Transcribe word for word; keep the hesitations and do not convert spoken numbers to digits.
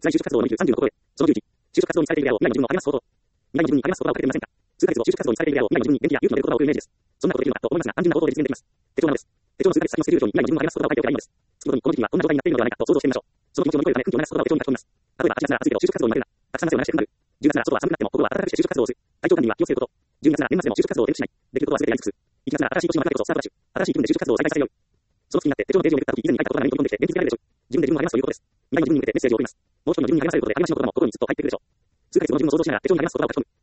在就職活動のみるさんじゅうのところへ。そのじゅういち、就職活動にされているであろう未来の自分を励ますこと。未来の自分に励ます言葉をかけてみませんか。数ヶ月後就職活動にされているであろう未来の自分に元気や勇気の出る言葉を送るイメージです。そんなことできるのかと思いますが、単純なことで実現できます。手帳なのです。手帳の数ヶ月先のスケジュール帳に未来の自分を励ます言葉を書いておけばいいのです。月ごとにこの時期はこんな状態になっているのではないかと想像してみましょう。その気持ちを乗り越えるため空気を流す言葉を手帳に書き込みます。例えばはちがつなら暑いけど就職活動に負けるな。たくさん汗を流して頑張る。じゅうがつなら外は寒くなってもここは暖かくして就職活動をする。体調管理には気をつけること。じゅうにがつなら年末でも就職活動を転覆しない。できることは全てやり尽くす。いちがつなら新しい年の幕でこそスタートダッシュ。新しい気分で就職活動を再開させよう。その月になって手帳のページをめくった時以前に書いたことが何かに飛んできて現実が出るでしょう。自分で自分を励ますということです。未来の自分に向けてメッセージを送ります。もう一人の自分に励ませることで励ましの言葉も心にずっと入ってくるでしょう。数ヶ月後の自分を想像しながら手帳に励ます言葉を書き込む。